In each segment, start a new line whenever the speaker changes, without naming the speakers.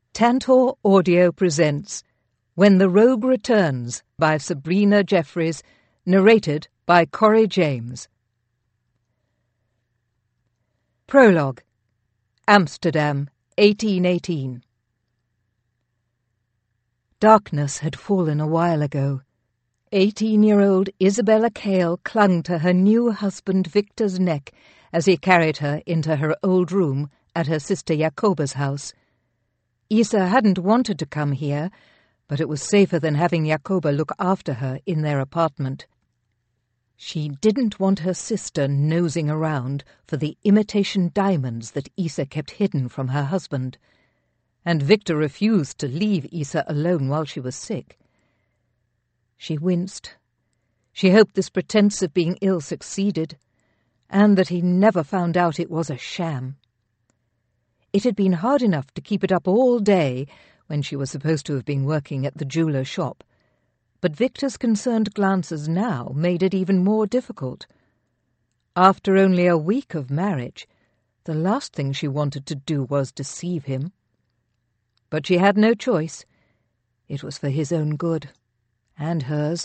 Tantor Audio presents When the Rogue Returns by Sabrina Jeffries, narrated by Corey James. Prologue. Amsterdam, 1818. Darkness had fallen a while ago. 18-year-old Isabella Cale clung to her new husband Victor's neck as he carried her into her old room at her sister Jacoba's house. Isa hadn't wanted to come here, but it was safer than having Jacoba look after her in their apartment. She didn't want her sister nosing around for the imitation diamonds that Isa kept hidden from her husband, and Victor refused to leave Isa alone while she was sick. She winced. She hoped this pretense of being ill succeeded, and that he never found out it was a sham. It had been hard enough to keep it up all day when she was supposed to have been working at the jeweller's shop, but Victor's concerned glances now made it even more difficult. After only a week of marriage, the last thing she wanted to do was deceive him. But she had no choice. It was for his own good, and hers.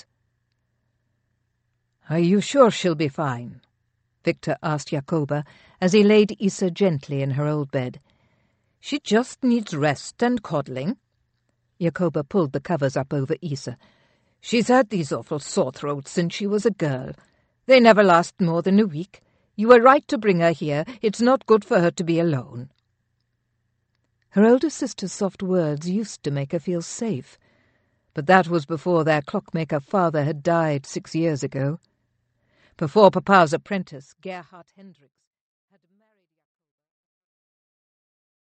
"Are you sure she'll be fine?" Victor asked Jacoba as he laid Isa gently in her old bed. "She just needs rest and coddling." Jacoba pulled the covers up over Isa. "She's had these awful sore throats since she was a girl. They never last more than a week. You were right to bring her here. It's not good for her to be alone." Her older sister's soft words used to make her feel safe, but that was before their clockmaker father had died 6 years ago. Before Papa's apprentice, Gerhard Hendricks.